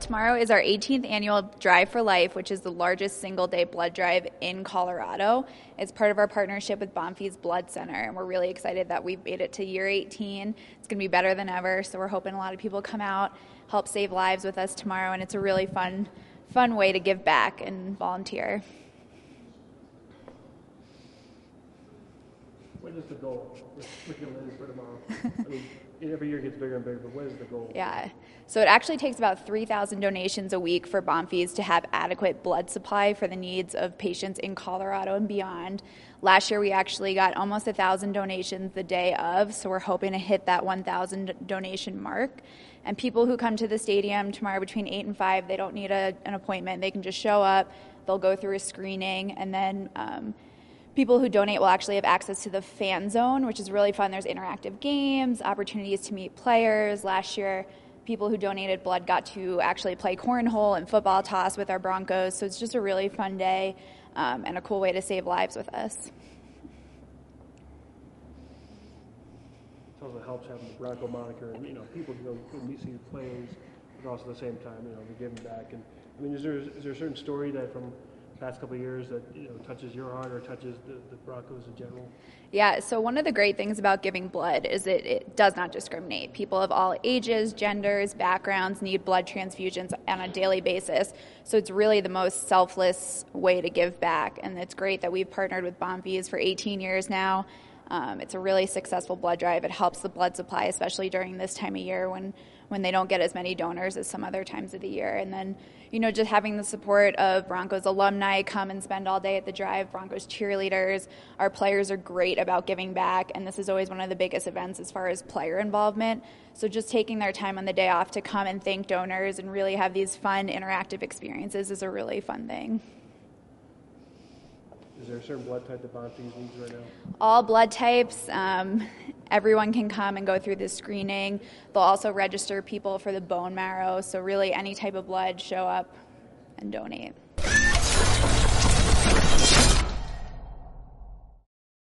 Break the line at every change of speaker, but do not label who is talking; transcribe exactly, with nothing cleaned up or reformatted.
tomorrow is our eighteenth annual Drive for Life, which is the largest single-day blood drive in Colorado. It's part of our partnership with Bonfils Blood Center, and we're really excited that we've made it to year eighteen. It's going to be better than ever, so we're hoping a lot of people come out, help save lives with us tomorrow, and it's a really fun, fun way to give back and volunteer.
What is the goal with McKinley for tomorrow? I mean, every year gets bigger and bigger, but what is the goal?
Yeah. So it actually takes about three thousand donations a week for Bonfils to have adequate blood supply for the needs of patients in Colorado and beyond. Last year, we actually got almost one thousand donations the day of, so we're hoping to hit that one thousand donation mark. And people who come to the stadium tomorrow between eight and five, they don't need a, an appointment. They can just show up. They'll go through a screening, and then um, people who donate will actually have access to the fan zone, which is really fun. There's interactive games, opportunities to meet players. Last year, people who donated blood got to actually play cornhole and football toss with our Broncos. So it's just a really fun day um, and a cool way to save lives with us.
It also helps having the Bronco moniker, and you know, people go when we see plays, but also at the same time, you know, they're giving back. And I mean, is there is there a certain story that from past couple of years that, you know, touches your heart or touches the, the Broncos in general?
Yeah, so one of the great things about giving blood is that it does not discriminate. People of all ages, genders, backgrounds need blood transfusions on a daily basis. So it's really the most selfless way to give back. And it's great that we've partnered with Bonfils for eighteen years now. Um, it's a really successful blood drive. It helps the blood supply, especially during this time of year when, when they don't get as many donors as some other times of the year. And then, you know, just having the support of Broncos alumni come and spend all day at the drive, Broncos cheerleaders. Our players are great about giving back, and this is always one of the biggest events as far as player involvement. So just taking their time on the day off to come and thank donors and really have these fun, interactive experiences is a really fun thing.
Is there a certain blood type that Bonfils needs right now?
All blood types. Um, everyone can come and go through the screening. They'll also register people for the bone marrow. So really any type of blood, show up and donate.